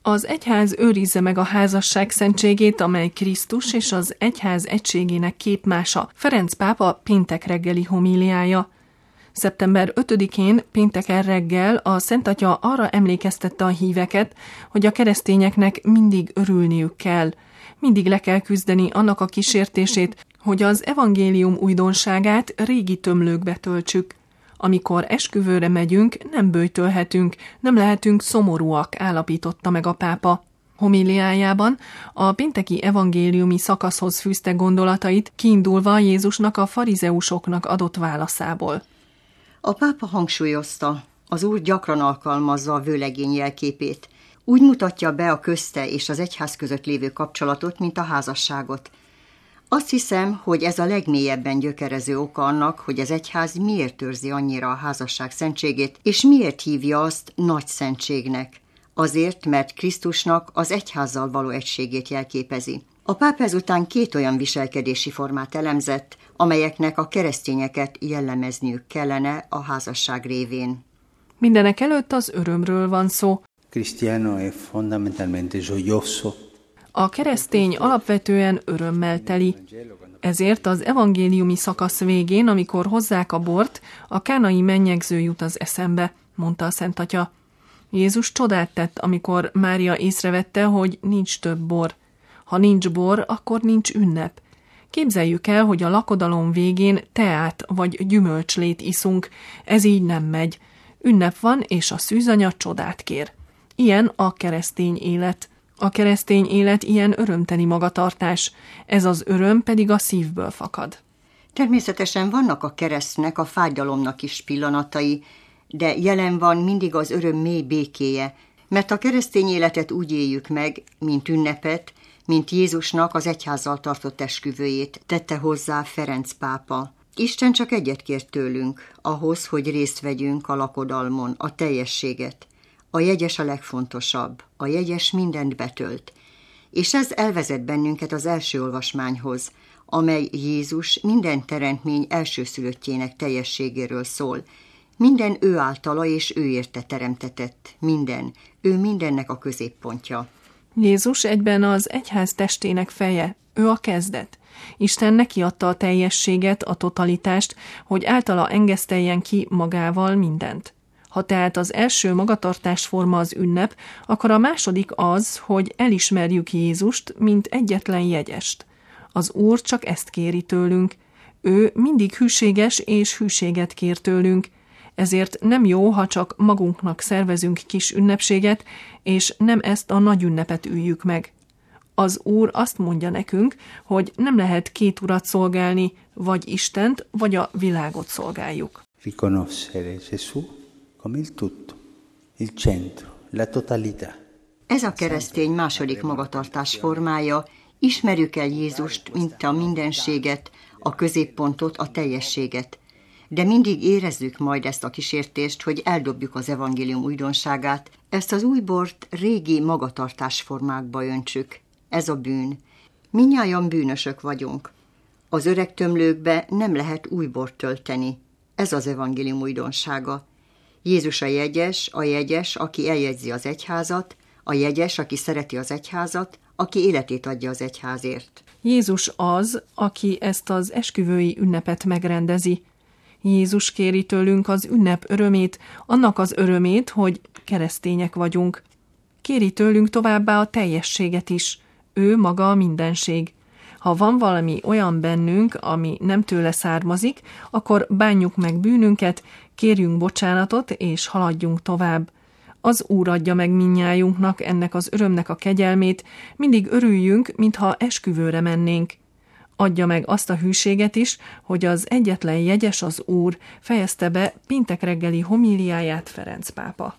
Az egyház őrizze meg a házasság szentségét, amely Krisztus és az egyház egységének képmása. Ferenc pápa péntek reggeli homíliája. Szeptember 5-én pénteken reggel a Szent Atya arra emlékeztette a híveket, hogy a keresztényeknek mindig örülniük kell. Mindig le kell küzdeni annak a kísértését, hogy az evangélium újdonságát régi tömlőkbe töltsük. Amikor esküvőre megyünk, nem böjtölhetünk, nem lehetünk szomorúak, állapította meg a pápa. Homíliájában a pénteki evangéliumi szakaszhoz fűzte gondolatait, kiindulva Jézusnak a farizeusoknak adott válaszából. A pápa hangsúlyozta, az Úr gyakran alkalmazza a vőlegény jelképét. Úgy mutatja be a közte és az egyház között lévő kapcsolatot, mint a házasságot. Azt hiszem, hogy ez a legmélyebben gyökerező oka annak, hogy az egyház miért őrzi annyira a házasság szentségét, és miért hívja azt nagy szentségnek. Azért, mert Krisztusnak az egyházzal való egységét jelképezi. A pápa ezután 2 olyan viselkedési formát elemzett, amelyeknek a keresztényeket jellemezniük kellene a házasság révén. Mindenek előtt az örömről van szó. Cristiano è fondamentalmente gioioso. A keresztény alapvetően örömmel teli. Ezért az evangéliumi szakasz végén, amikor hozzák a bort, a kánai mennyegző jut az eszembe, mondta a Szent Atya. Jézus csodát tett, amikor Mária észrevette, hogy nincs több bor. Ha nincs bor, akkor nincs ünnep. Képzeljük el, hogy a lakodalom végén teát vagy gyümölcslét iszunk. Ez így nem megy. Ünnep van, és a szűzanya csodát kér. Ilyen a keresztény élet. A keresztény élet ilyen örömteli magatartás. Ez az öröm pedig a szívből fakad. Természetesen vannak a keresztnek, a fájdalomnak is pillanatai, de jelen van mindig az öröm mély békéje, mert a keresztény életet úgy éljük meg, mint ünnepet, mint Jézusnak az egyházzal tartott esküvőjét, tette hozzá Ferenc pápa. Isten csak egyet kért tőlünk, ahhoz, hogy részt vegyünk a lakodalmon, a teljességet. A jegyes a legfontosabb, a jegyes mindent betölt. És ez elvezet bennünket az első olvasmányhoz, amely Jézus minden teremtmény elsőszülöttjének teljességéről szól. Minden ő általa és ő érte teremtetett, minden, ő mindennek a középpontja. Jézus egyben az egyház testének feje, ő a kezdet. Isten neki adta a teljességet, a totalitást, hogy általa engeszteljen ki magával mindent. Ha tehát az első magatartásforma az ünnep, akkor a második az, hogy elismerjük Jézust, mint egyetlen jegyest. Az Úr csak ezt kéri tőlünk. Ő mindig hűséges és hűséget kér tőlünk. Ezért nem jó, ha csak magunknak szervezünk kis ünnepséget, és nem ezt a nagy ünnepet üljük meg. Az Úr azt mondja nekünk, hogy nem lehet 2 urat szolgálni, vagy Istent, vagy a világot szolgáljuk. Riconoscere Gesù come il tutto, il centro, la totalità. Ez a keresztény második magatartás formája, ismerjük el Jézust, mint a mindenséget, a középpontot, a teljességet. De mindig érezzük majd ezt a kísértést, hogy eldobjuk az evangélium újdonságát, ezt az új bort régi magatartásformákba öntsük. Ez a bűn. Mindnyájan bűnösök vagyunk. Az öreg tömlőkbe nem lehet új bort tölteni. Ez az evangélium újdonsága. Jézus a jegyes, aki eljegyzi az egyházat, a jegyes, aki szereti az egyházat, aki életét adja az egyházért. Jézus az, aki ezt az esküvői ünnepet megrendezi. Jézus kéri tőlünk az ünnep örömét, annak az örömét, hogy keresztények vagyunk. Kéri tőlünk továbbá a teljességet is. Ő maga a mindenség. Ha van valami olyan bennünk, ami nem tőle származik, akkor bánjuk meg bűnünket, kérjünk bocsánatot, és haladjunk tovább. Az Úr adja meg mindnyájunknak ennek az örömnek a kegyelmét, mindig örüljünk, mintha esküvőre mennénk. Adja meg azt a hűséget is, hogy az egyetlen jegyes az Úr, fejezte be péntek reggeli homíliáját Ferenc pápa.